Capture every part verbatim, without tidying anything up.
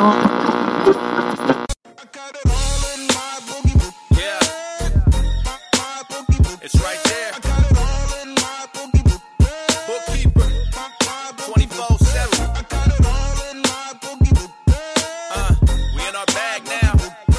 It's right there. Bookkeeper, twenty-four seven. Uh, we in our bag now.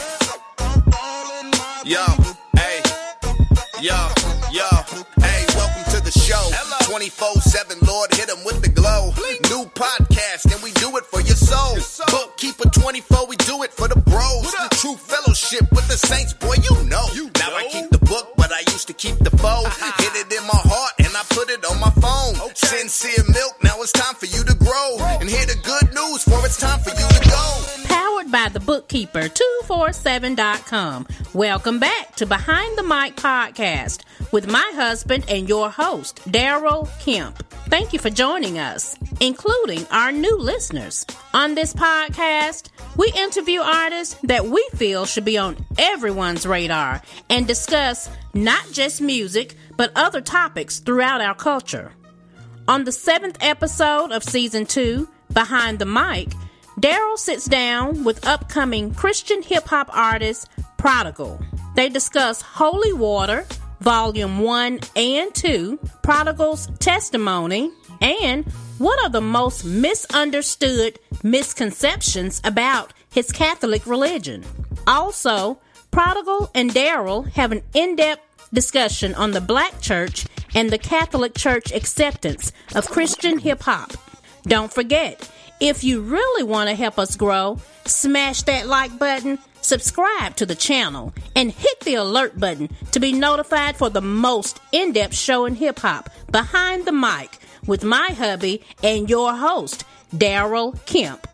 Yo, hey, yo, yo, hey, welcome to the show. twenty-four seven, Lord, hit them with the glow. New podcast, and we do it for your soul. Bookkeeper twenty-four, we do it for the bros. True fellowship with the saints, boy, you know. Now I keep the book, but I used to keep the foe. Hit it in my heart, and I put it on my phone. Sincere milk, now it's time for you to grow. And hear the good news, for it's time for you to go. Powered by the bookkeeper two forty-seven dot com. Welcome back to Behind the Mic podcast with my husband and your host, Daryl Kemp. Thank you for joining us, including our new listeners. On this podcast, we interview artists that we feel should be on everyone's radar and discuss not just music, but other topics throughout our culture. On the seventh episode of season two, Behind the Mic, Daryl sits down with upcoming Christian hip-hop artist Prodigal. They discuss Holy Water, Volume one and two, Prodigal's testimony, and what are the most misunderstood misconceptions about his Catholic religion. Also, Prodigal and Daryl have an in-depth discussion on the Black Church and the Catholic Church acceptance of Christian hip-hop. Don't forget, if you really want to help us grow, smash that like button, subscribe to the channel, and hit the alert button to be notified for the most in-depth show in hip-hop, Behind the Mic, with my hubby and your host, Daryl Kemp.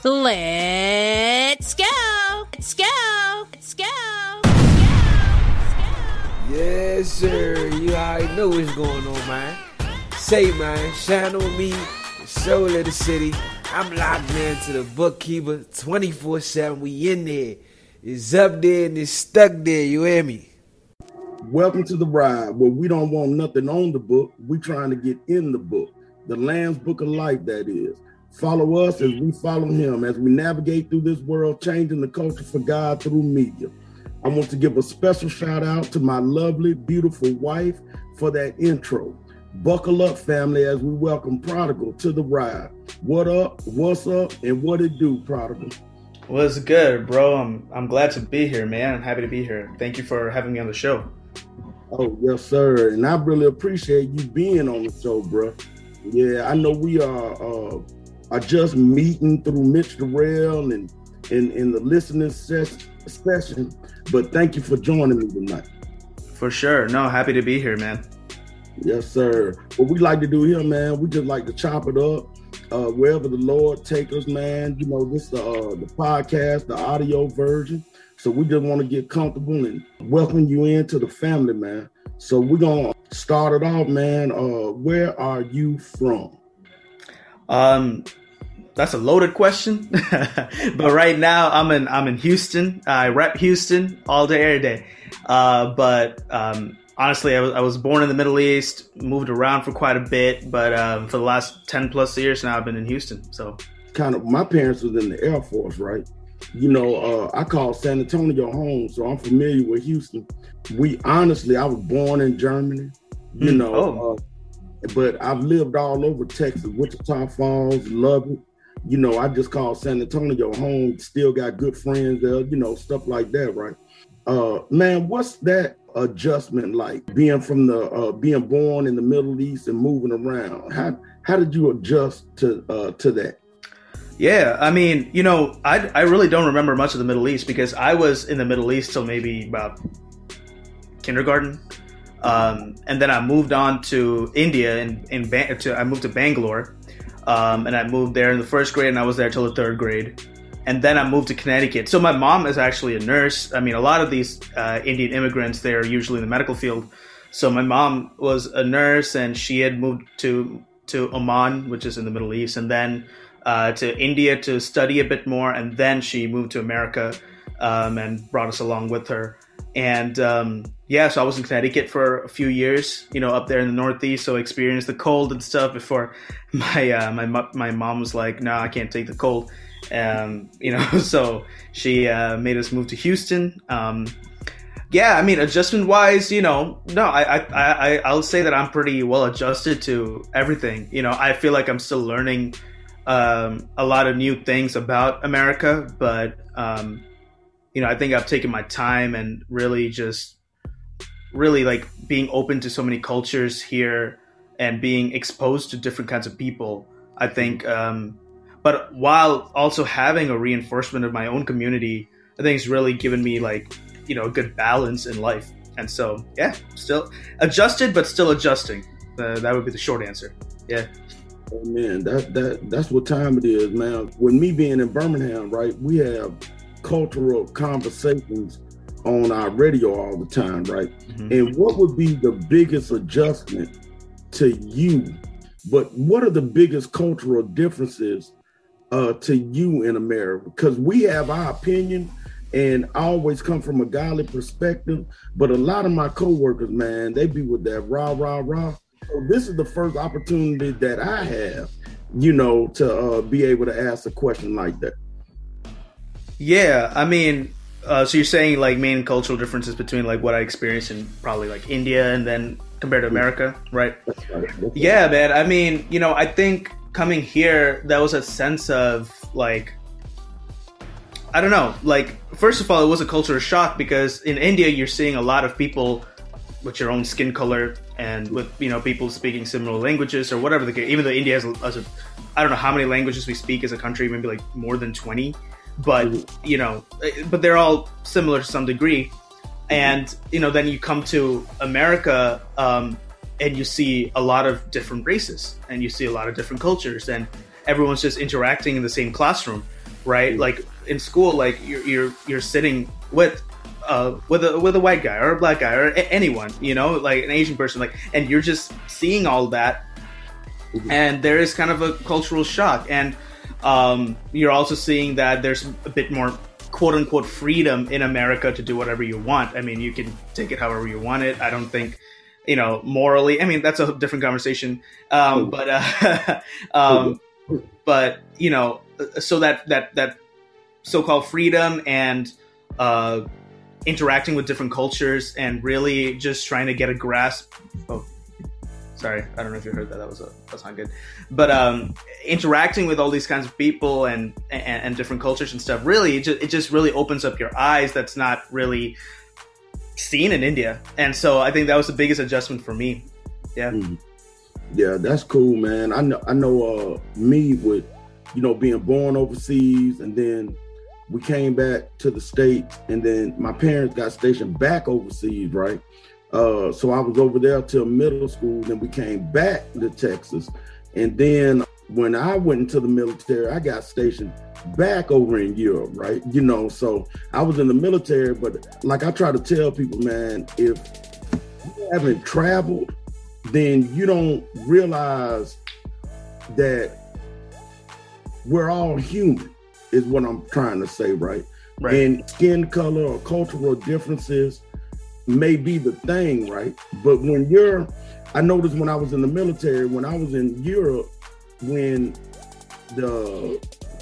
Let's go! Let's go! Let's go! Let's go! Yes, sir. You already know what's going on, man. Say, man, shine on me, the soul of the city. I'm locked into the bookkeeper twenty-four seven. We in there. It's up there and it's stuck there. You hear me? Welcome to the ride, where we don't want nothing on the book. We trying to get in the book. The Lamb's Book of Life, that is. Follow us as we follow him, as we navigate through this world, changing the culture for God through media. I want to give a special shout out to my lovely, beautiful wife for that intro. Buckle up, family, as we welcome Prodigal to the ride. What up, what's up, and what it do, Prodigal? What's good, bro? I'm I'm glad to be here, man. I'm happy to be here. Thank you for having me on the show. Oh, yes, sir. And I really appreciate you being on the show, bro. Yeah, I know we are uh, are just meeting through Mitch Durrell and in, in the listening ses- session, but thank you for joining me tonight. For sure. No, happy to be here, man. Yes, sir. What we like to do here, man, we just like to chop it up. Uh, wherever the Lord take us, man. You know, this is uh, the podcast, the audio version. So we just want to get comfortable and welcome you into the family, man. So we're going to start it off, man. Uh, where are you from? Um, that's a loaded question. But right now I'm in I'm in Houston. I rep Houston all day, every day. Uh, but um, honestly, I was, I was born in the Middle East, moved around for quite a bit, but um, for the last ten plus years now, I've been in Houston. So, kind of, my parents was in the Air Force, right? You know, uh, I call San Antonio home, so I'm familiar with Houston. We honestly, I was born in Germany, you mm, know, oh. uh, but I've lived all over Texas, Wichita Falls, love it. You know, I just call San Antonio home. Still got good friends there, you know, stuff like that, right? Uh, man, what's that adjustment like, being from the uh, being born in the Middle East and moving around? How how did you adjust to uh, to that? Yeah, I mean, you know, I I really don't remember much of the Middle East because I was in the Middle East till maybe about kindergarten, um, and then I moved on to India and in, in to I moved to Bangalore, um, and I moved there in the first grade and I was there till the third grade. And then I moved to Connecticut. So my mom is actually a nurse. I mean, a lot of these uh, Indian immigrants, they're usually in the medical field. So my mom was a nurse and she had moved to, to Oman, which is in the Middle East, and then uh, to India to study a bit more. And then she moved to America um, and brought us along with her. And um, yeah, so I was in Connecticut for a few years, you know, up there in the Northeast. So I experienced the cold and stuff before my uh, my my mom was like, no, nah, I can't take the cold. Um, you know, so she uh, made us move to Houston. Um, yeah, I mean, adjustment wise, you know, no, I, I, I, I'll say that I'm pretty well adjusted to everything. You know, I feel like I'm still learning um, a lot of new things about America, but um, you know, I think I've taken my time and really just really like being open to so many cultures here and being exposed to different kinds of people. I think, um, but while also having a reinforcement of my own community, I think it's really given me like, you know, a good balance in life. And so, yeah, still adjusted, but still adjusting. Uh, that would be the short answer. Yeah. Oh, man, that that that's what time it is, man. With me being in Birmingham, right, we have cultural conversations on our radio all the time, right? Mm-hmm. And what would be the biggest adjustment to you? But what are the biggest cultural differences uh, to you in America? Because we have our opinion, and I always come from a godly perspective. But a lot of my coworkers, man, they be with that rah, rah, rah. So this is the first opportunity that I have, you know, to uh, be able to ask a question like that. Yeah, I mean, uh, so you're saying like main cultural differences between like what I experienced in probably like India and then compared to America, right? That's right. That's right. Yeah, man. I mean, you know, I think coming here, there was a sense of like, I don't know, like, first of all, it was a cultural shock because in India, you're seeing a lot of people with your own skin color and with, you know, people speaking similar languages or whatever the case, even though India has a, has a, I don't know how many languages we speak as a country, maybe like more than twenty. But, you know, but they're all similar to some degree. And, you know, then you come to America um, and you see a lot of different races and you see a lot of different cultures and everyone's just interacting in the same classroom, right? Mm-hmm. Like in school, like you're you're, you're sitting with uh, with a with a white guy or a black guy or a- anyone, you know, like an Asian person, like, and you're just seeing all that. Mm-hmm. And there is kind of a cultural shock. And Um, you're also seeing that there's a bit more quote unquote freedom in America to do whatever you want. I mean, you can take it however you want it. I don't think, you know, morally, I mean, that's a different conversation. Um, but, uh, um, but, you know, so that, that, that so-called freedom and, uh, interacting with different cultures and really just trying to get a grasp. Oh, sorry. I don't know if you heard that. That was a, that's not good. But um, interacting with all these kinds of people and, and, and different cultures and stuff, really, it just, it just really opens up your eyes. That's not really seen in India. And so I think that was the biggest adjustment for me. Yeah. Mm-hmm. Yeah, that's cool, man. I know, I know uh, me with, you know, being born overseas, and then we came back to the States, and then my parents got stationed back overseas, right? Uh, so I was over there till middle school, then we came back to Texas. And then when I went into the military, I got stationed back over in Europe, right? You know, so I was in the military, but like I try to tell people, man, if you haven't traveled, then you don't realize that we're all human, is what I'm trying to say, right? Right. And skin color or cultural differences may be the thing, right? But when you're, I noticed when I was in the military, when I was in Europe, when the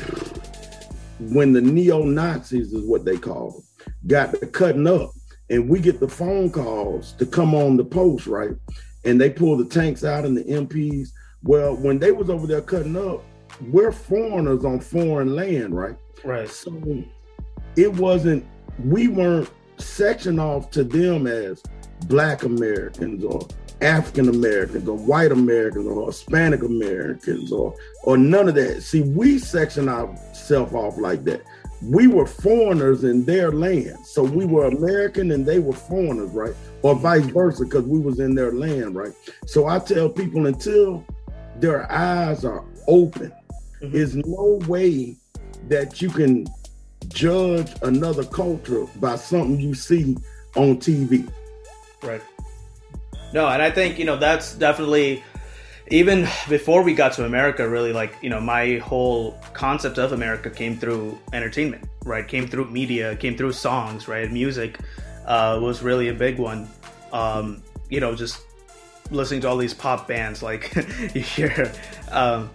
when the neo-Nazis is what they call them, got to cutting up, and we get the phone calls to come on the post, right? And they pull the tanks out and the M Ps. Well, when they was over there cutting up, we're foreigners on foreign land, right? Right. So it wasn't, we weren't sectioned off to them as Black Americans or African Americans or white Americans or Hispanic Americans or or none of that. See, we section ourselves off like that. We were foreigners in their land. So we were American and they were foreigners, right? Or vice versa, because we was in their land, right? So I tell people, until their eyes are open, mm-hmm. there's no way that you can judge another culture by something you see on T V. Right. No, and I think, you know, that's definitely, even before we got to America, really, like, you know, my whole concept of America came through entertainment, right? Came through media, came through songs, right? Music uh, was really a big one. Um, you know, just listening to all these pop bands, like you hear, um,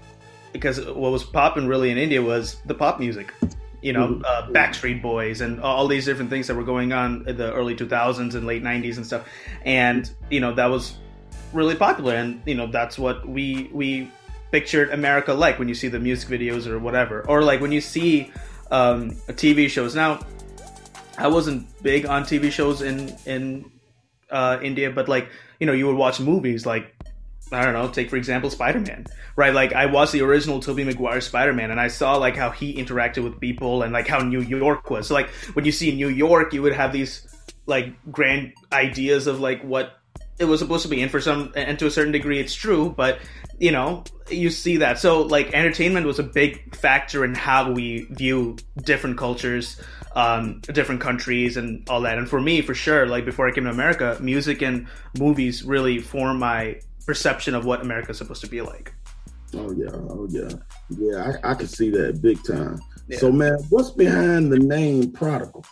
because what was popping really in India was the pop music, you know, uh, Backstreet Boys and all these different things that were going on in the early two thousands and late nineties and stuff. And, you know, that was really popular. And, you know, that's what we, we pictured America like when you see the music videos or whatever, or like when you see um, T V shows. Now, I wasn't big on T V shows in, in uh, India, but like, you know, you would watch movies like, I don't know, take for example, Spider-Man, right? Like I watched the original Tobey Maguire Spider-Man and I saw like how he interacted with people and like how New York was. So like when you see New York, you would have these like grand ideas of like what it was supposed to be. And for some, and to a certain degree, it's true, but you know, you see that. So like entertainment was a big factor in how we view different cultures, um, different countries and all that. And for me, for sure, like before I came to America, music and movies really formed my perception of what America is supposed to be like. Oh yeah, oh yeah, yeah. I, I can see that big time. Yeah. So man, what's behind the name Prodigal?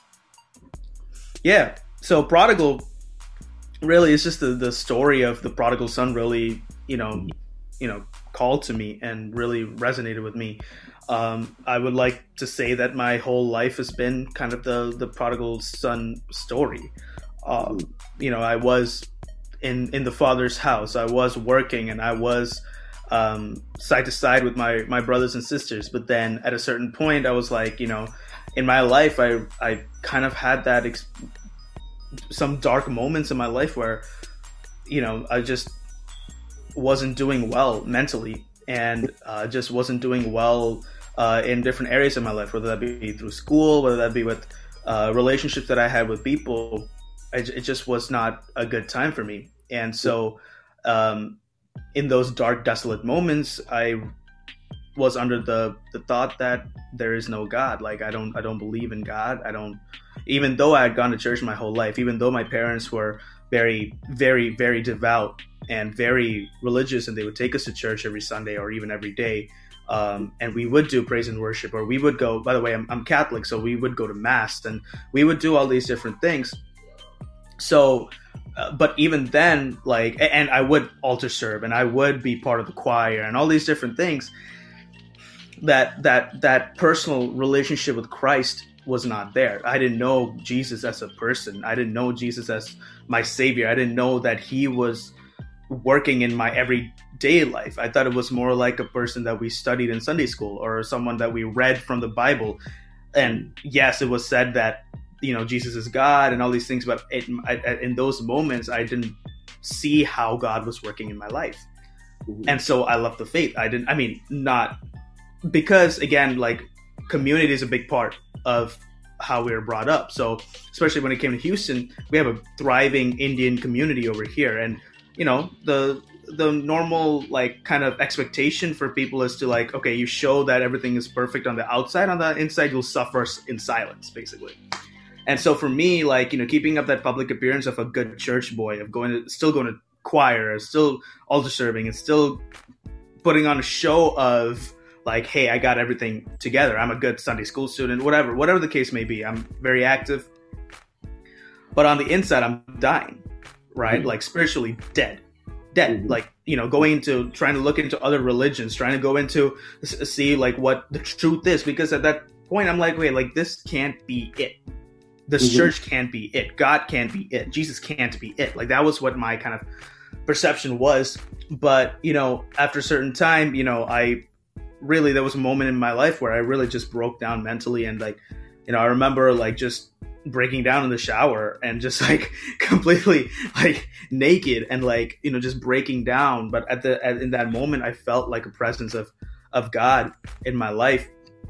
Yeah, so Prodigal really is just the, the story of the prodigal son. Really, you know, you know, called to me and really resonated with me. Um, I would like to say that my whole life has been kind of the the prodigal son story. Um, you know, I was in in the Father's house. I was working and I was um, side to side with my my brothers and sisters. But then at a certain point, I was like, you know, in my life, I I kind of had that ex- some dark moments in my life where, you know, I just wasn't doing well mentally and uh, just wasn't doing well uh, in different areas of my life, whether that be through school, whether that be with uh, relationships that I had with people. I, it just was not a good time for me. And so um, in those dark, desolate moments, I was under the, the thought that there is no God. Like, I don't, I don't believe in God. I don't, even though I had gone to church my whole life, even though my parents were very, very, very devout and very religious, and they would take us to church every Sunday or even every day. Um, and we would do praise and worship, or we would go, by the way, I'm, I'm Catholic, so we would go to mass and we would do all these different things. So, uh, but even then, like, and I would altar serve and I would be part of the choir and all these different things, that, that, that personal relationship with Christ was not there. I didn't know Jesus as a person. I didn't know Jesus as my savior. I didn't know that he was working in my everyday life. I thought it was more like a person that we studied in Sunday school or someone that we read from the Bible. And yes, it was said that, you know, Jesus is God and all these things, but it, I, in those moments, I didn't see how God was working in my life. Mm-hmm. And so I left the faith. I didn't, I mean, not because, again, like, community is a big part of how we were brought up. So especially when it came to Houston, we have a thriving Indian community over here. And, you know, the the normal, like, kind of expectation for people is to, like, okay, you show that everything is perfect on the outside. On the inside, you'll suffer in silence, basically. And so for me, like, you know, keeping up that public appearance of a good church boy, of going to, still going to choir, still altar serving, and still putting on a show of, like, hey, I got everything together. I'm a good Sunday school student, whatever, whatever the case may be. I'm very active. But on the inside, I'm dying, right? Mm-hmm. Like, spiritually dead. Dead. Mm-hmm. Like, you know, going into, trying to look into other religions, trying to go into, see, like, what the truth is. Because at that point, I'm like, wait, like, this can't be it. This mm-hmm. church can't be it. God can't be it. Jesus can't be it. Like, that was what my kind of perception was. But, you know, after a certain time, you know, I really, there was a moment in my life where I really just broke down mentally. And, like, you know, I remember, like, just breaking down in the shower and just, like, completely, like, naked and, like, you know, just breaking down. But at the, at, in that moment, I felt like a presence of, of God in my life.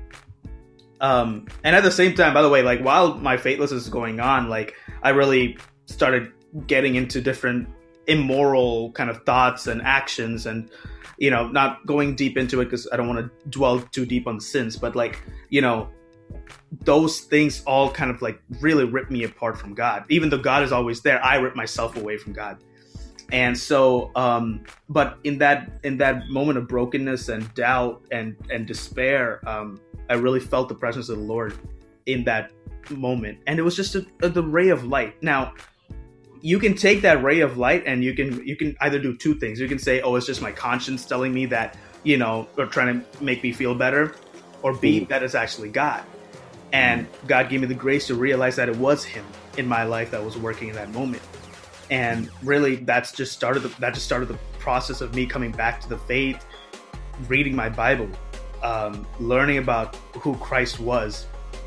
Um, and at the same time, by the way, like, while my faithlessness is going on, like, I really started getting into different immoral kind of thoughts and actions, and, you know, not going deep into it because I don't want to dwell too deep on the sins, but, like, you know, those things all kind of, like, really rip me apart from God. Even though God is always there, I rip myself away from God. And so, um, but in that, in that moment of brokenness and doubt and, and despair, um, I really felt the presence of the Lord in that moment. And it was just a, a, the ray of light. Now, you can take that ray of light and you can, you can either do two things. You can say, oh, it's just my conscience telling me that you know, or trying to make me feel better, or B, that is actually God. And God gave me the grace to realize that it was Him in my life that was working in that moment. And really, that's just started the, that just started the process of me coming back to the faith, reading my Bible, um, learning about who Christ was.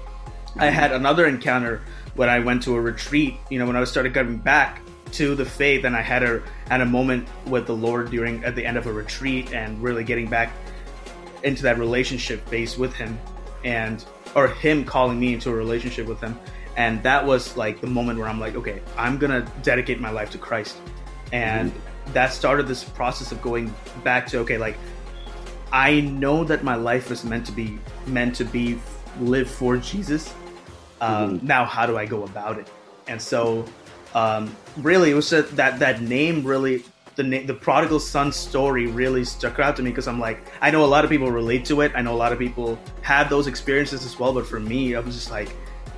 I had another encounter when I went to a retreat, you know, when I started coming back to the faith, and I had a had a moment with the Lord during at the end of a retreat, and really getting back into that relationship phase with Him, and or Him calling me into a relationship with Him. And that was like the moment where I'm like, okay, I'm gonna dedicate my life to Christ. And mm-hmm. that started this process of going back to, okay, like, I know that my life is meant to be meant to be live for Jesus. Um, mm-hmm. Now, how do I go about it? And so, um, really, it was that that, that name really, the na- the prodigal son story really stuck out to me, because I'm like, I know a lot of people relate to it. I know a lot of people have those experiences as well. But for me, I was just like,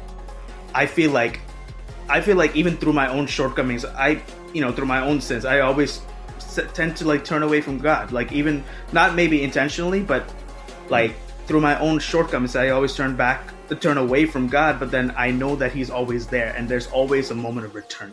I feel like, I feel like even through my own shortcomings, I, you know, through my own sins, I always tend to like turn away from God. Like, even not maybe intentionally, but like through my own shortcomings, I always turn back to turn away from God. But then I know that He's always there, and there's always a moment of return.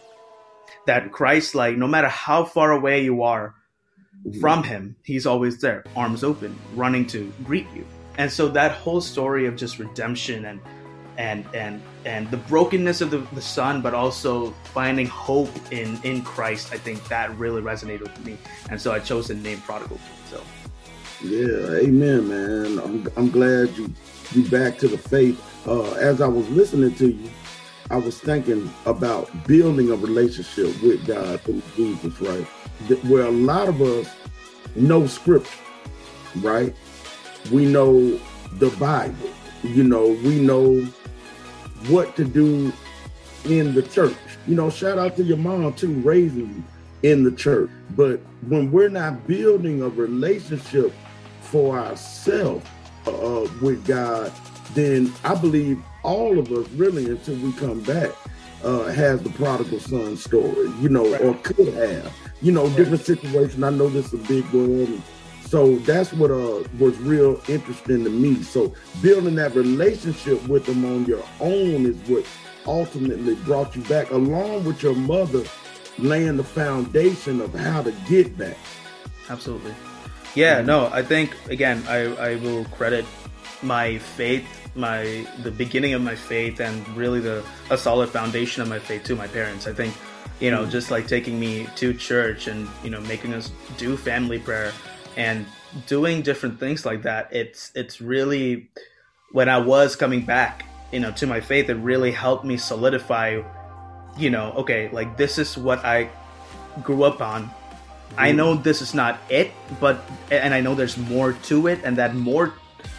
That Christ, like, no matter how far away you are from Him, He's always there, arms open, running to greet you. And so that whole story of just redemption and and and and the brokenness of the, the son, but also finding hope in in Christ, I think that really resonated with me. And so I chose the name Prodigal. So yeah, amen, man. I'm I'm glad you you back to the faith. Uh, as I was listening to you, I was thinking about building a relationship with God through Jesus, right? Where a lot of us know Scripture, right? We know the Bible. You know, we know what to do in the church. You know, shout out to your mom too, raising you in the church. But when we're not building a relationship for ourselves uh, with God, then I believe all of us really, until we come back, uh, has the prodigal son story, you know, right. or could have, you know, right. different situations. I know this is a big one. So that's what uh, was real interesting to me. So building that relationship with them on your own is what ultimately brought you back, along with your mother laying the foundation of how to get back. Absolutely. Yeah, mm-hmm. no, I think, again, I, I will credit my faith, my the beginning of my faith, and really the a solid foundation of my faith to my parents. I think, you know, mm-hmm. just like taking me to church and, you know, making us do family prayer and doing different things like that. It's it's really, when I was coming back, you know, to my faith, it really helped me solidify, you know, okay, like, this is what I grew up on. Mm-hmm. I know this is not it, but, and I know there's more to it, and that more,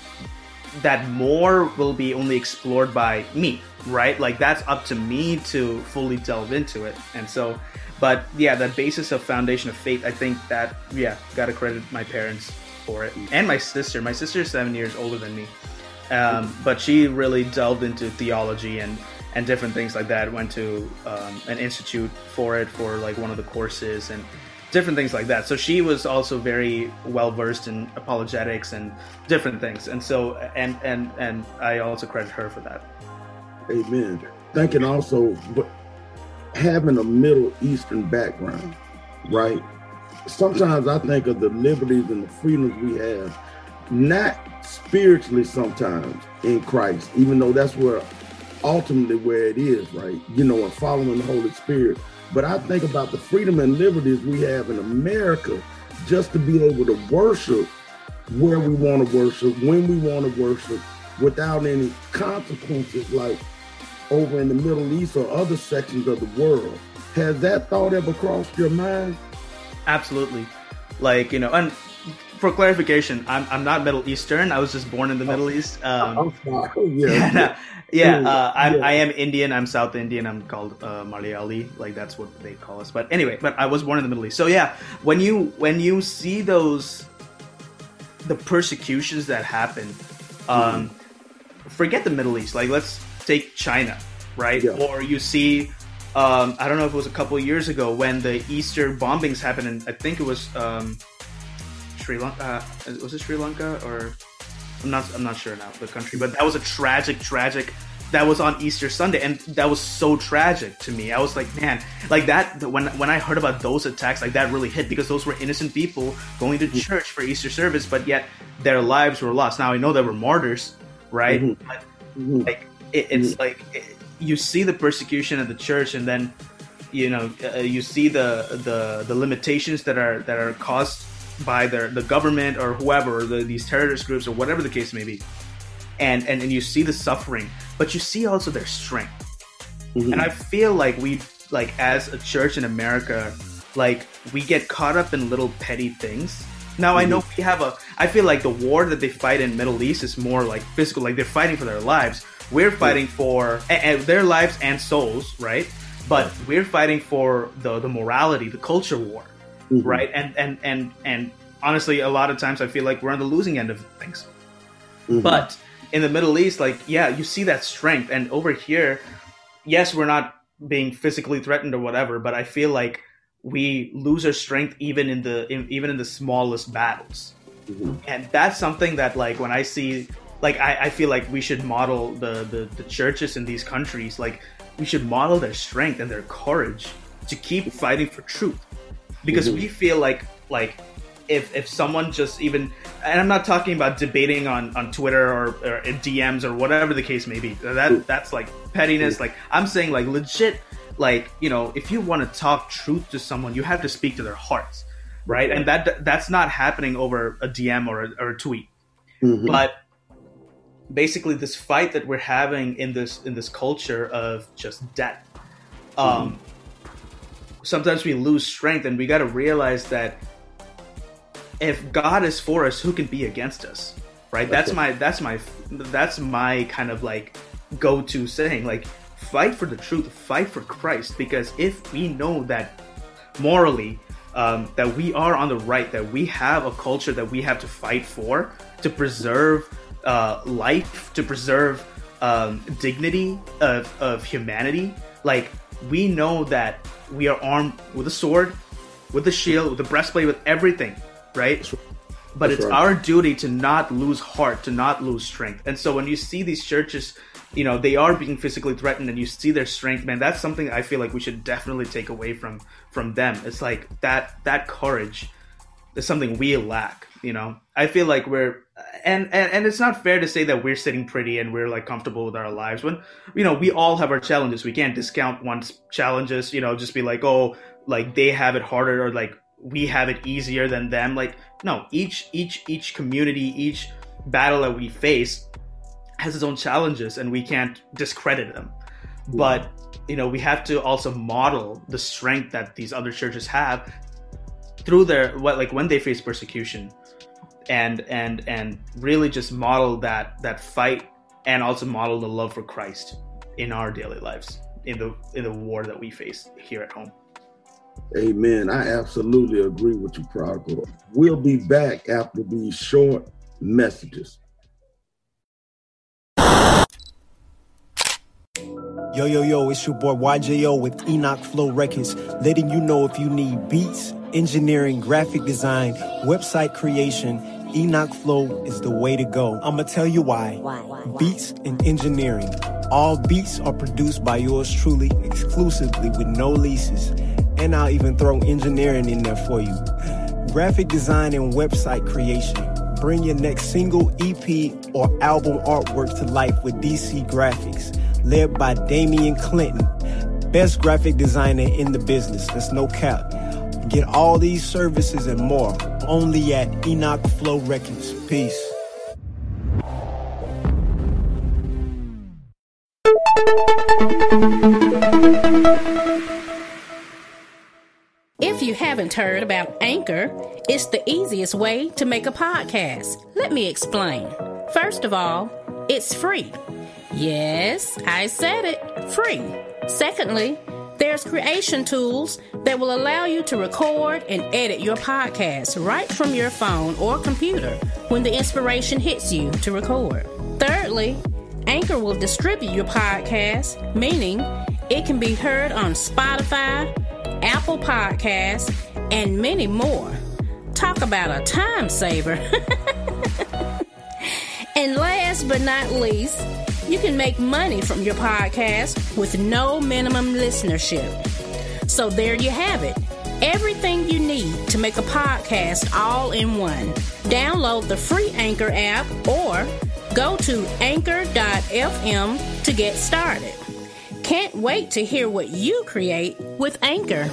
that more will be only explored by me, right? Like, that's up to me to fully delve into it. And so, but yeah, that basis of foundation of faith, I think that, yeah, gotta credit my parents for it. And my sister. My sister is seven years older than me. Um, but she really delved into theology and, and different things like that. Went to um, an institute for it, for like one of the courses and different things like that. So she was also very well versed in apologetics and different things. And so, and, and, and I also credit her for that. Amen. Thinking also, but having a Middle Eastern background, right? Sometimes I think of the liberties and the freedoms we have, not spiritually sometimes in Christ, even though that's where ultimately where it is, right? You know, and following the Holy Spirit. But I think about the freedom and liberties we have in America, just to be able to worship where we want to worship, when we want to worship, without any consequences, like over in the Middle East or other sections of the world. Has that thought ever crossed your mind? Absolutely. Like, you know, and for clarification, I'm I'm not Middle Eastern. I was just born in the oh. Middle East. Um, I'm sorry. Yeah, yeah, no, yeah. Uh, I'm, yeah. I am Indian. I'm South Indian. I'm called uh, Malayali. Like, that's what they call us. But anyway, but I was born in the Middle East. So yeah, when you when you see those, the persecutions that happen, um, mm-hmm. forget the Middle East. Like, let's take China, right? Yeah. Or you see. Um, I don't know if it was a couple of years ago when the Easter bombings happened, and I think it was um, Sri Lanka. Uh, was it Sri Lanka or I'm not I'm not sure now the country, but that was a tragic, tragic. That was on Easter Sunday, and that was so tragic to me. I was like, man, like that. When when I heard about those attacks, like that really hit because those were innocent people going to church for Easter service, but yet their lives were lost. Now I know they were martyrs, right? Mm-hmm. But like it, it's mm-hmm. like it, you see the persecution of the church, and then you know uh, you see the the the limitations that are that are caused by their the government or whoever, or the, these terrorist groups or whatever the case may be. And, and and you see the suffering, but you see also their strength. Mm-hmm. And I feel like we, like as a church in America, like we get caught up in little petty things. Now, mm-hmm. I know we have a, I feel like the war that they fight in Middle East is more like physical, like they're fighting for their lives. We're fighting yeah. for and, and their lives and souls, right? But we're fighting for the, the morality, the culture war, mm-hmm. right? And, and, and, and honestly, a lot of times I feel like we're on the losing end of things. Mm-hmm. But in the Middle East, like, yeah, you see that strength. And over here, yes, we're not being physically threatened or whatever, but I feel like we lose our strength even in the in, even in the smallest battles. Mm-hmm. And that's something that, like, when I see, like, I, I feel like we should model the, the, the churches in these countries, like, we should model their strength and their courage to keep fighting for truth. Because mm-hmm. we feel like, like, If if someone just even, and I'm not talking about debating on, on Twitter or, or in D Ms or whatever the case may be. That that's like pettiness. Like I'm saying, like legit, like you know, if you want to talk truth to someone, you have to speak to their hearts, right? And that that's not happening over a D M or a, or a tweet. Mm-hmm. But basically, this fight that we're having in this in this culture of just death, um, mm-hmm. sometimes we lose strength, and we got to realize that. If God is for us, who can be against us, right? That's my, that's my, that's my kind of like go-to saying, like fight for the truth, fight for Christ, because if we know that morally, um, that we are on the right, that we have a culture that we have to fight for, to preserve uh, life, to preserve um, dignity of, of humanity, like we know that we are armed with a sword, with a shield, with a breastplate, with everything. Right? But That's it's right. our duty to not lose heart, to not lose strength. And so when you see these churches, you know, they are being physically threatened and you see their strength, man, that's something I feel like we should definitely take away from from them. It's like that that courage is something we lack, you know? I feel like we're, and, and, and it's not fair to say that we're sitting pretty and we're like comfortable with our lives when, you know, we all have our challenges. We can't discount one's challenges, you know, just be like, oh, like they have it harder or like, we have it easier than them. Like, no, each each each community, each battle that we face has its own challenges and we can't discredit them. Yeah. But, you know, we have to also model the strength that these other churches have through their, what, like when they face persecution and and and really just model that that fight and also model the love for Christ in our daily lives, in the in the war that we face here at home. Amen. I absolutely agree with you, Prodigal. We'll be back after these short messages. Yo, yo, yo, it's your boy Y J O with Enoch Flow Records, letting you know if you need beats, engineering, graphic design, website creation, Enoch Flow is the way to go. I'ma tell you why. Why? why, why? Beats and engineering. All beats are produced by yours truly, exclusively with no leases. And I'll even throw engineering in there for you. Graphic design and website creation. Bring your next single, E P, or album artwork to life with D C Graphics, led by Damian Clinton, best graphic designer in the business. That's no cap. Get all these services and more only at Enoch Flow Records. Peace. If you haven't heard about Anchor, it's the easiest way to make a podcast. Let me explain. First of all, it's free. Yes, I said it, free. Secondly, there's creation tools that will allow you to record and edit your podcast right from your phone or computer when the inspiration hits you to record. Thirdly, Anchor will distribute your podcast, meaning it can be heard on Spotify, Apple Podcasts, and many more. Talk about a time saver. And last but not least, you can make money from your podcast with no minimum listenership. So there you have it. Everything you need to make a podcast all in one. Download the free Anchor app or go to anchor dot f m to get started. Can't wait to hear what you create with Anchor.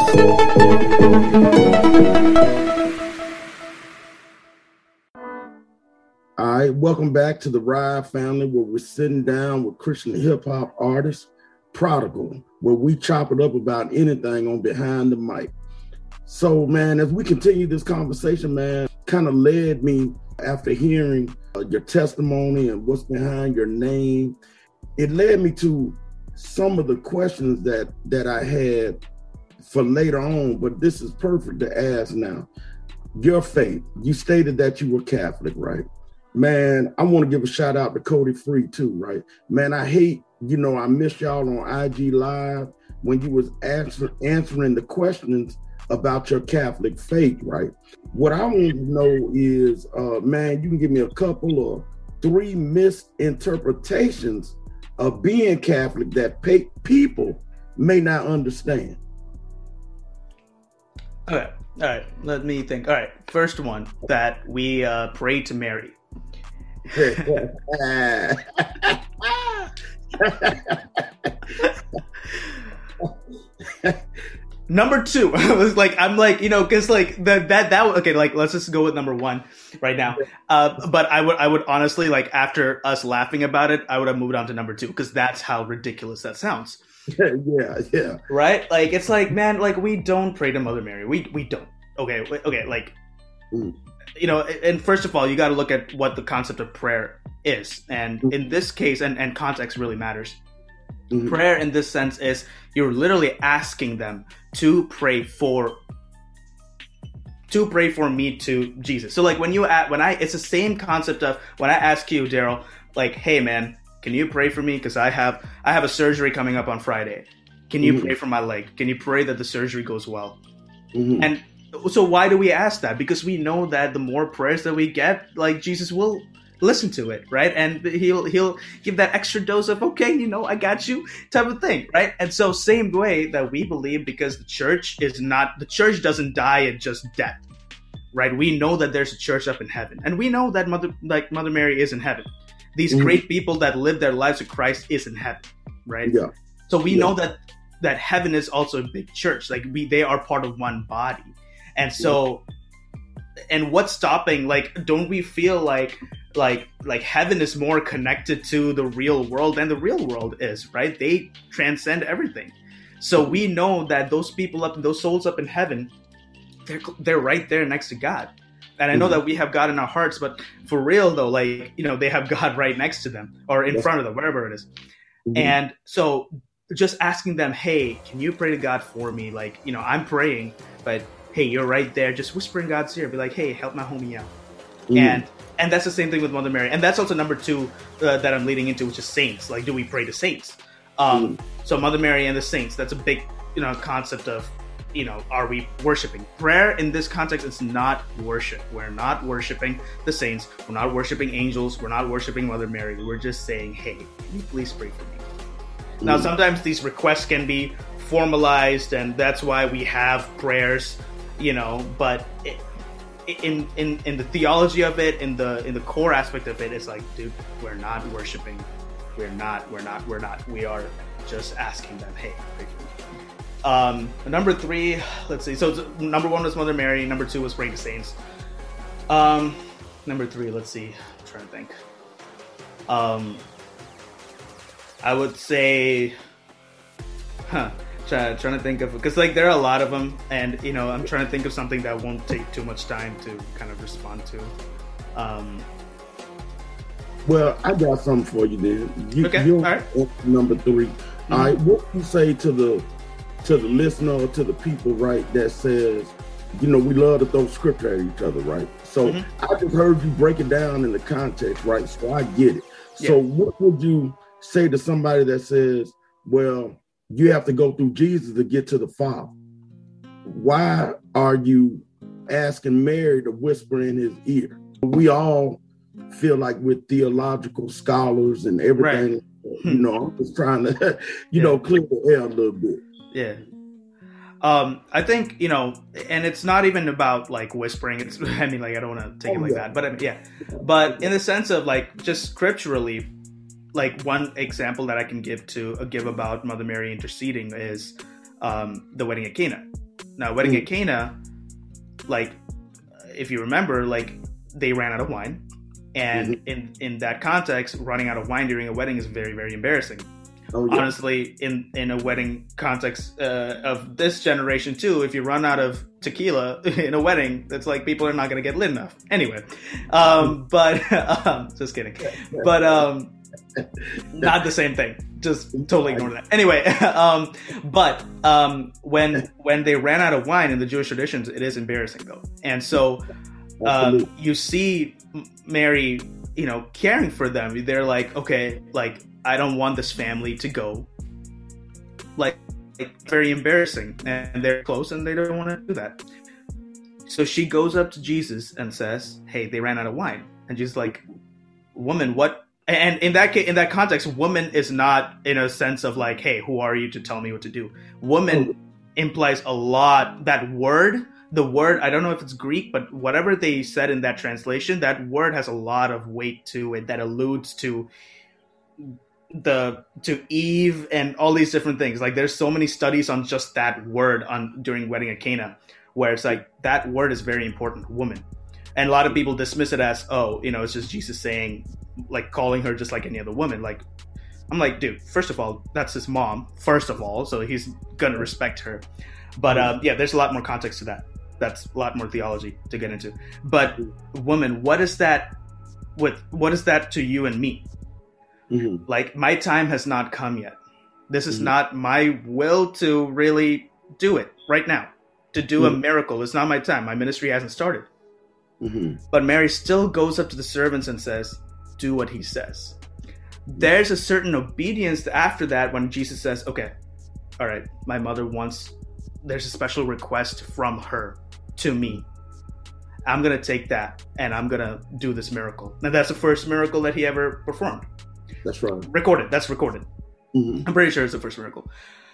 All right, welcome back to the Ride Family, where we're sitting down with Christian hip hop artist Prodigal, where we chop it up about anything on Behind the Mic. So, man, as we continue this conversation, man, kind of led me after hearing uh, your testimony and what's behind your name. It led me to some of the questions that that I had for later on, but this is perfect to ask now. Your faith, you stated that you were Catholic, right? Man, I want to give a shout out to Cody Free too, right? Man, I hate, you know, I missed y'all on I G Live when you was answer, answering the questions about your Catholic faith, right? What I want to know is, uh, man, you can give me a couple or three misinterpretations of being Catholic that pay, people may not understand. Okay, all right, let me think. All right, first one, that we uh, pray to Mary. Number two, I was like, I'm like, you know, because like the, that that okay, like let's just go with number one right now. Uh, but I would I would honestly, like, after us laughing about it, I would have moved on to number two, because that's how ridiculous that sounds. Yeah, yeah. Right? Like, it's like, man, like, we don't pray to Mother Mary. We we don't. Okay, okay, like. Mm. You know, and first of all, you got to look at what the concept of prayer is. And in this case, and, and context really matters. Mm-hmm. Prayer in this sense is you're literally asking them to pray for, to pray for me to Jesus. So like when you, at, when I, it's the same concept of when I ask you, Daryl, like, hey man, can you pray for me? Because I have, I have a surgery coming up on Friday. Can you mm-hmm. pray for my leg? Can you pray that the surgery goes well? Mm-hmm. And so why do we ask that? Because we know that the more prayers that we get, like, Jesus will listen to it, right? And he'll he'll give that extra dose of, okay, you know, I got you type of thing, right? And so same way that we believe, because the church is not, the church doesn't die at just death, right? We know that there's a church up in heaven. And we know that Mother, like Mother Mary is in heaven. These mm-hmm. great people that live their lives with Christ is in heaven, right? Yeah. So we yeah. know that that heaven is also a big church. Like we, they are part of one body. And so, and what's stopping, like, don't we feel like, like, like heaven is more connected to the real world than the real world is, right? They transcend everything. So we know that those people up, those souls up in heaven, they're, they're right there next to God. And I know mm-hmm. that we have God in our hearts, but for real though, like, you know, they have God right next to them or in yes. front of them, wherever it is. Mm-hmm. And so just asking them, hey, can you pray to God for me? Like, you know, I'm praying, but hey, you're right there. Just whisper in God's ear. Be like, hey, help my homie out. Mm. And and that's the same thing with Mother Mary. And that's also number two uh, that I'm leading into, which is saints. Like, do we pray to saints? Um, mm. So Mother Mary and the saints, that's a big, you know, concept of, you know, are we worshiping? Prayer in this context is not worship. We're not worshiping the saints. We're not worshiping angels. We're not worshiping Mother Mary. We're just saying, hey, can you please pray for me? Mm. Now, sometimes these requests can be formalized, and that's why we have prayers. You know, but it, in in in the theology of it, in the in the core aspect of it, it's like, dude, we're not worshiping, we're not, we're not, we're not. We are just asking them, hey, pray for me. Um, number three, let's see. So number one was Mother Mary. Number two was praying to saints. Um, number three, let's see. I'm trying to think. Um, I would say, huh. Try, trying to think of, because like there are a lot of them, and you know I'm trying to think of something that won't take too much time to kind of respond to. Um, well, I got something for you then. You, okay, you're all right. Number three. Mm-hmm. All right, what do you say to the to the listener or to the people, right? That says, you know, we love to throw scripture at each other, right? So mm-hmm. I just heard you break it down in the context, right? So I get it. Yeah. So what would you say to somebody that says, well, you have to go through Jesus to get to the Father? Why are you asking Mary to whisper in his ear. We all feel like we're theological scholars and everything. Right. You know, I'm just trying to, you yeah. know, clear the air a little bit. Yeah. Um, I think, you know, and it's not even about like whispering. It's, I mean, like, I don't want to take oh, it like yeah. that, but I mean, yeah. But in the sense of like just scripturally, like one example that I can give to uh, give about Mother Mary interceding is um, the wedding at Cana. Now, wedding mm-hmm. at Cana, like, if you remember, like they ran out of wine, and mm-hmm. in in that context, running out of wine during a wedding is very, very embarrassing. Oh, yeah. Honestly, in, in a wedding context uh, of this generation too, if you run out of tequila in a wedding, it's like people are not going to get lit enough. Anyway, um, but um, just kidding. But um, not the same thing. Just totally ignore that. Anyway, um, but um, when when they ran out of wine in the Jewish traditions, it is embarrassing though, and so um, you see Mary, you know, caring for them. They're like, okay, like. I don't want this family to go. Like, like, very embarrassing. And they're close and they don't want to do that. So she goes up to Jesus and says, hey, they ran out of wine. And she's like, woman, what? And in that case, in that context, woman is not in a sense of like, hey, who are you to tell me what to do? Woman implies a lot. That word, the word, I don't know if it's Greek, but whatever they said in that translation, that word has a lot of weight to it that alludes to the to Eve and all these different things. Like there's so many studies on just that word on during wedding at Cana, where it's like that word is very important, woman. And a lot of people dismiss it as, oh, you know, it's just Jesus saying, like calling her just like any other woman. Like, I'm like, dude, first of all, that's his mom, first of all, so he's gonna respect her. But um, yeah, there's a lot more context to that. That's a lot more theology to get into. But woman, what is that with what is that to you and me? Mm-hmm. Like, my time has not come yet. This is mm-hmm. not my will to really do it right now, to do mm-hmm. a miracle. It's not my time. My ministry hasn't started. Mm-hmm. But Mary still goes up to the servants and says, do what he says. Mm-hmm. There's a certain obedience after that when Jesus says, okay, all right, my mother wants, there's a special request from her to me. I'm going to take that and I'm going to do this miracle. Now, that's the first miracle that he ever performed. That's right. Recorded. That's recorded. Mm-hmm. I'm pretty sure it's the first miracle.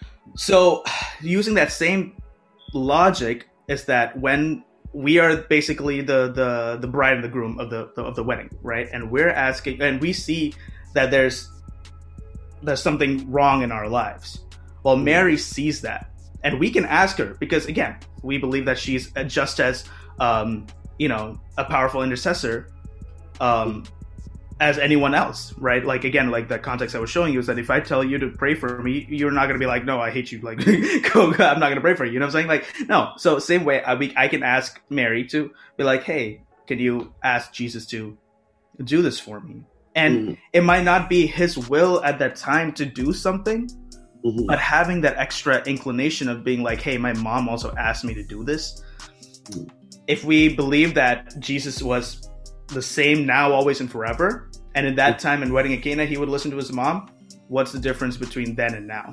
So using that same logic is that when we are basically the, the, the bride and the groom of the, of the wedding, right? And we're asking, and we see that there's, there's something wrong in our lives. Well, Mary sees that, and we can ask her because, again, we believe that she's just as, um, you know, a powerful intercessor, um, as anyone else, right? Like, again, like the context I was showing you is that if I tell you to pray for me, you're not going to be like, no, I hate you. Like, go, I'm not going to pray for you. You know what I'm saying? Like, no. So same way, I, we, I can ask Mary to be like, hey, can you ask Jesus to do this for me? And mm-hmm. it might not be his will at that time to do something, mm-hmm. but having that extra inclination of being like, hey, my mom also asked me to do this. Mm-hmm. If we believe that Jesus was the same now, always, and forever, and in that time in wedding at Cana he would listen to his mom, what's the difference between then and now?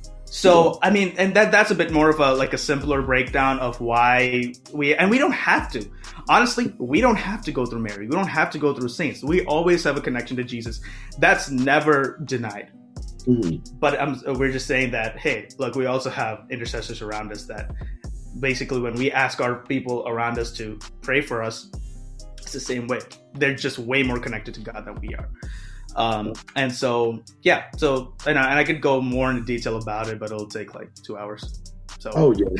So I mean, and that that's a bit more of a like a simpler breakdown of why we, and we don't have to, honestly, we don't have to go through Mary, we don't have to go through saints. We always have a connection to Jesus. That's never denied. Mm-hmm. But um, we're just saying that, hey, look, we also have intercessors around us that basically when we ask our people around us to pray for us, the same way. They're just way more connected to God than we are. Um, and so, yeah. So, and I, and I could go more into detail about it, but it'll take like two hours. So. Oh yeah.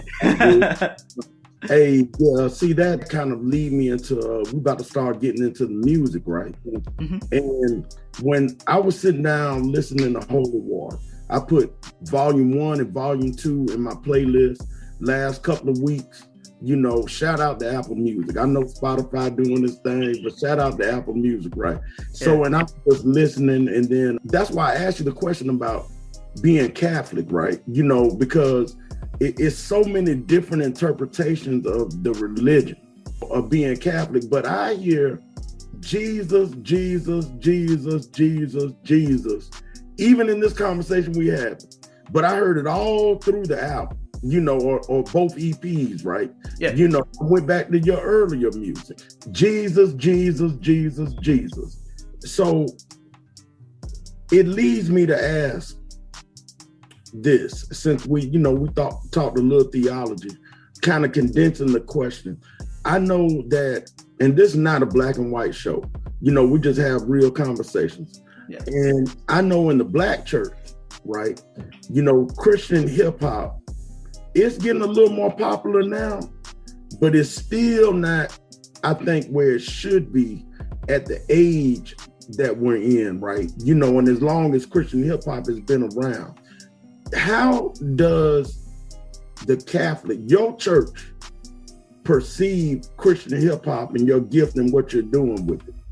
Nah, hey, yeah. See, that kind of lead me into. Uh, we about to start getting into the music, right? Mm-hmm. And when I was sitting down listening to Holy Water, I put Volume One and Volume Two in my playlist last couple of weeks. You know, shout out to Apple Music. I know Spotify doing this thing, but shout out to Apple Music, right? Yeah. So when I was listening, and then that's why I asked you the question about being Catholic, right? You know, because it, it's so many different interpretations of the religion of being Catholic, but I hear Jesus, Jesus, Jesus, Jesus, Jesus, even in this conversation we had. But I heard it all through the album. you know, or, or both E Ps, right? Yeah. You know, I went back to your earlier music. Jesus, Jesus, Jesus, Jesus. So it leads me to ask this, since we, you know, we thought, talked a little theology, kind of condensing the question. I know that, and this is not a black and white show, you know, we just have real conversations. Yeah. And I know in the black church, right, you know, Christian hip hop, it's getting a little more popular now, but it's still not, I think, where it should be at the age that we're in, right? You know, and as long as Christian hip hop has been around, how does the Catholic, your church, perceive Christian hip hop and your gift and what you're doing with it?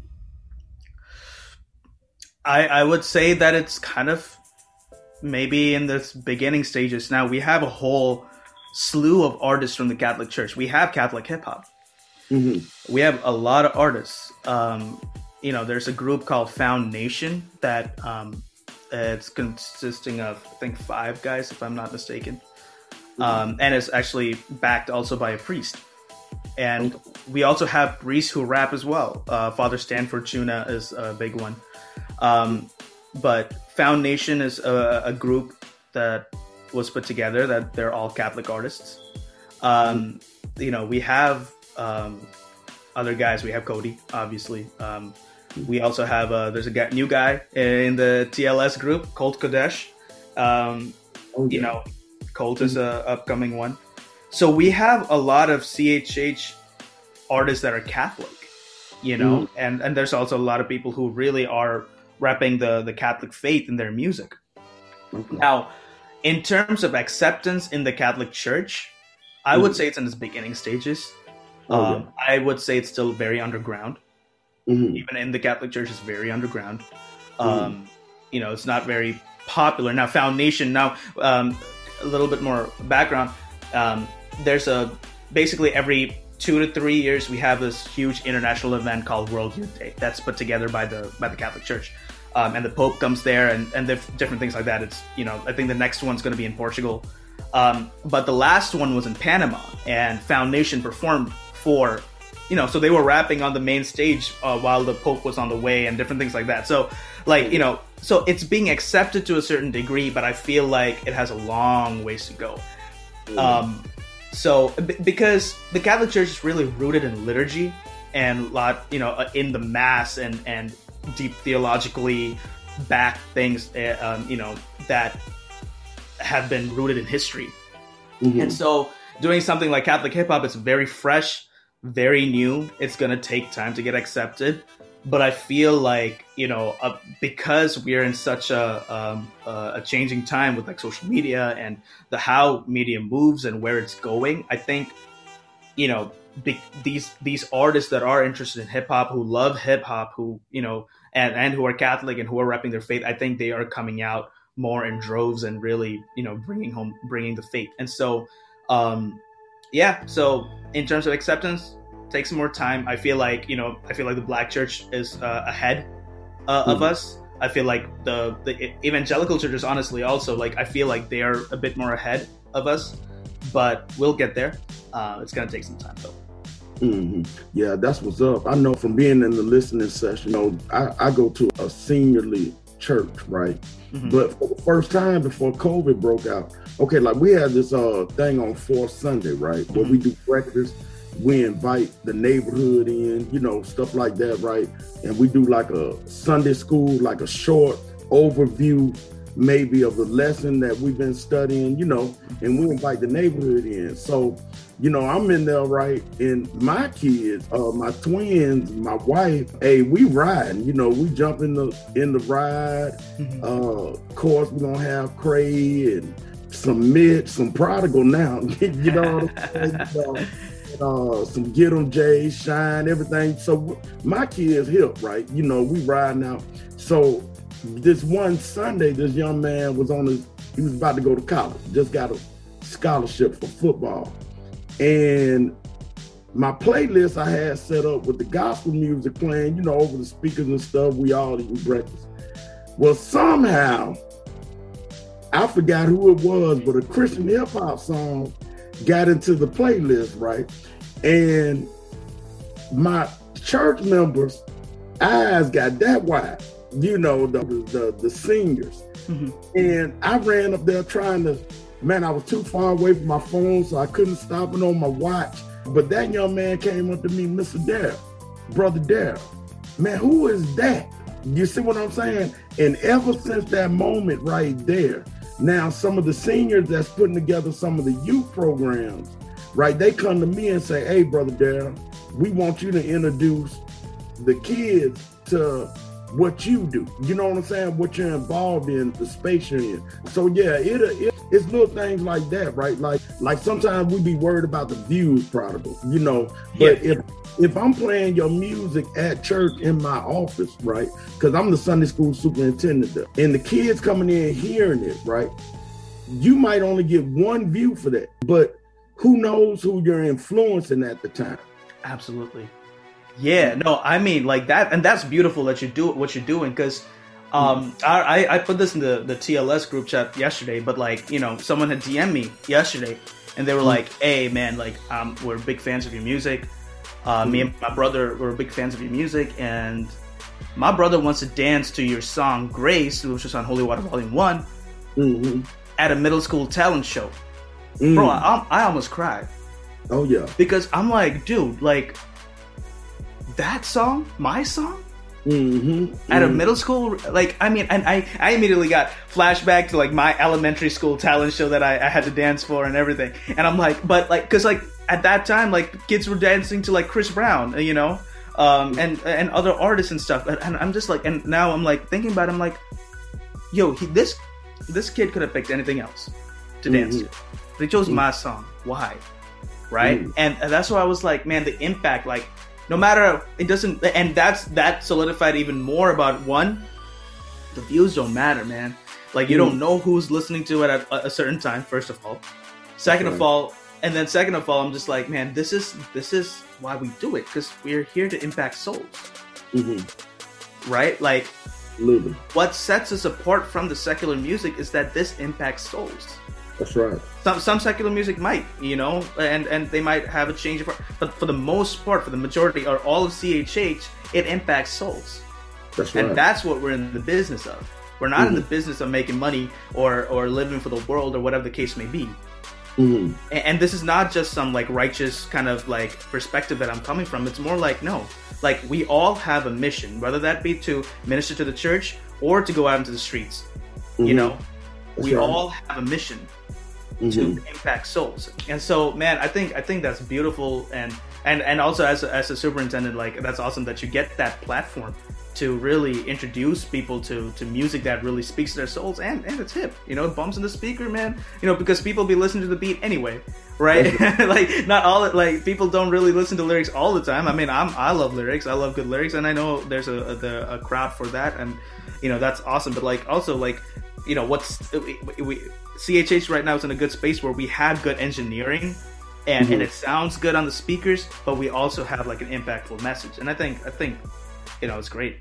I, I would say that it's kind of maybe in the beginning stages. Now we have a whole slew of artists from the Catholic Church. We have Catholic hip hop. Mm-hmm. We have a lot of artists. Um, you know, there's a group called Found Nation that um, it's consisting of, I think, five guys, if I'm not mistaken. Mm-hmm. Um, and it's actually backed also by a priest. And okay. we also have priests who rap as well. Uh, Father Stanford Tuna is a big one. Um, but Found Nation is a, a group that was put together that they're all Catholic artists. Um, you know, we have um, other guys. We have Cody, obviously. Um, we also have, uh, there's a guy, new guy in the T L S group, Colt Kodesh. Um, oh, yeah. You know, Colt is a upcoming one. So we have a lot of C H H artists that are Catholic, you know, mm. and, and there's also a lot of people who really are repping the, the Catholic faith in their music. Okay. Now, in terms of acceptance in the Catholic Church, I mm-hmm. would say it's in its beginning stages. Oh, um, yeah. I would say it's still very underground. Mm-hmm. Even in the Catholic Church, it's very underground. Mm-hmm. Um, you know, it's not very popular. Now, Found Nation, now, um, a little bit more background. Um, there's a, basically every two to three years, we have this huge international event called World Youth Day. That's put together by the by the Catholic Church. Um, and the Pope comes there and, and different things like that. It's, you know, I think the next one's going to be in Portugal. Um, but the last one was in Panama, and Found Nation performed for, you know, so they were rapping on the main stage uh, while the Pope was on the way and different things like that. So, like, you know, so it's being accepted to a certain degree, but I feel like it has a long ways to go. Mm. Um, so, b- because the Catholic Church is really rooted in liturgy and a lot, you know, in the Mass and, and deep theologically backed things, uh, um, you know, that have been rooted in history. Mm-hmm. And so doing something like Catholic hip hop is very fresh, very new. It's going to take time to get accepted. But I feel like, you know, uh, because we're in such a, um, uh, a changing time with like social media and the how media moves and where it's going, I think, you know, Be- these these artists that are interested in hip hop, who love hip hop, who, you know, and, and who are Catholic and who are repping their faith, I think they are coming out more in droves and really, you know, bringing home, bringing the faith. And so, um, yeah, so in terms of acceptance, take some more time. I feel like, you know, I feel like the Black Church is uh, ahead uh, mm-hmm. of us. I feel like the, the evangelical churches, honestly, also, like, I feel like they are a bit more ahead of us, but we'll get there. Uh, it's going to take some time, though. Mm-hmm. Yeah, that's what's up. I know from being in the listening session, you know, I, I go to a seniorly church, right? Mm-hmm. But for the first time before COVID broke out, okay, like we had this uh thing on fourth Sunday, right? Where mm-hmm. we do breakfast, we invite the neighborhood in, you know, stuff like that, right? And we do like a Sunday school, like a short overview maybe of the lesson that we've been studying, you know, and we invite the neighborhood in. So, you know, I'm in there, right? And my kids, uh, my twins, my wife, hey, we riding, you know, we jump in the in the ride. Mm-hmm. Uh, of course, we're going to have Cray and some Mitch, some Prodigal now, you know what I'm saying? Uh, some Get 'em Jay, Shine, everything. So my kids hip, right? You know, we riding out. So this one Sunday, this young man was on his, he was about to go to college, just got a scholarship for football. And my playlist I had set up with the gospel music playing, you know, over the speakers and stuff, we all eating breakfast. Well, somehow I forgot who it was, but a Christian hip hop song got into the playlist, right? And my church members' eyes got that wide, you know, the the, the singers. Mm-hmm. And I ran up there trying to, man, I was too far away from my phone, so I couldn't stop it on my watch. But that young man came up to me, Mister Darryl, Brother Darryl. Man, who is that? You see what I'm saying? And ever since that moment right there, now some of the seniors that's putting together some of the youth programs, right, they come to me and say, hey, Brother Darryl, we want you to introduce the kids to what you do. You know what I'm saying? What you're involved in, the space you're in. So yeah, it, it it's little things like that, right? Like like sometimes we be worried about the views prodigal, you know. But yeah. if if I'm playing your music at church in my office, right? Because I'm the Sunday school superintendent there, and the kids coming in hearing it, right? You might only get one view for that, but who knows who you're influencing at the time? Absolutely. Yeah, no, I mean like that, and that's beautiful that you do what you're doing, because um, I, I put this in the, the T L S group chat yesterday, but like, you know, someone had D M'd me yesterday, and they were like, hey, man, like, um, we're big fans of your music. Uh, me and my brother were big fans of your music, and my brother wants to dance to your song Grace, which was on Holy Water Volume one, mm-hmm. at a middle school talent show. Mm. Bro, I, I almost cried. Oh, yeah. Because I'm like, dude, like, that song, my song, mm-hmm. at a middle school, like, I mean, and I, I immediately got flashback to like my elementary school talent show that I, I had to dance for and everything. And I'm like, but like, cause like at that time, like kids were dancing to like Chris Brown, you know, um, and, and other artists and stuff. And, and I'm just like, and now I'm like thinking about it, I'm like, yo, he, this, this kid could have picked anything else to mm-hmm. dance to. They chose mm-hmm. my song. Why? Right. Mm-hmm. And that's why I was like, man, the impact, like, no matter, it doesn't, and that's, that solidified even more about one, the views don't matter, man. Like, you mm. don't know who's listening to it at a, a certain time, first of all. Second right. of all, and then second of all, I'm just like, man, this is, this is why we do it, because we're here to impact souls. Mm-hmm. Right? Like, Absolutely. What sets us apart from the secular music is that this impacts souls. That's right. Some some secular music might, you know, and, and they might have a change of heart. But for the most part, for the majority, or all of C H H, it impacts souls. That's right. And that's what we're in the business of. We're not mm-hmm. in the business of making money or, or living for the world or whatever the case may be. Mm-hmm. And, and this is not just some like righteous kind of like perspective that I'm coming from. It's more like, no, like we all have a mission, whether that be to minister to the church or to go out into the streets. Mm-hmm. You know, that's we right. all have a mission. Mm-hmm. to impact souls. And so, man, I think I think that's beautiful, and and and also as a, as a superintendent, like that's awesome that you get that platform to really introduce people to to music that really speaks to their souls, and and it's hip, you know, it bumps in the speaker, man, you know, because people be listening to the beat anyway, right? Like not all like people don't really listen to lyrics all the time. I mean, I'm I love lyrics, I love good lyrics, and I know there's a a, the, a crowd for that, and you know that's awesome. But like also like you know what's we, we C H H right now is in a good space where we have good engineering and, mm-hmm. and it sounds good on the speakers, but we also have like an impactful message. And I think, I think, you know, it's great.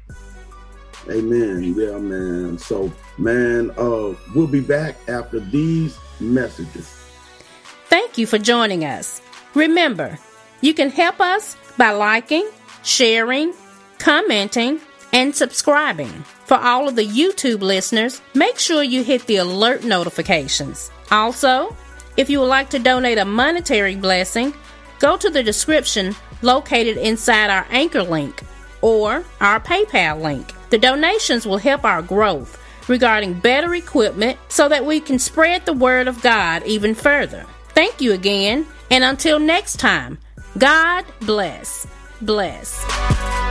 Amen. Yeah, man. So, man, uh, we'll be back after these messages. Thank you for joining us. Remember, you can help us by liking, sharing, commenting, and subscribing. For all of the YouTube listeners, make sure you hit the alert notifications. Also, if you would like to donate a monetary blessing, go to the description located inside our Anchor link or our PayPal link. The donations will help our growth regarding better equipment so that we can spread the word of God even further. Thank you again, and until next time, God bless. Bless.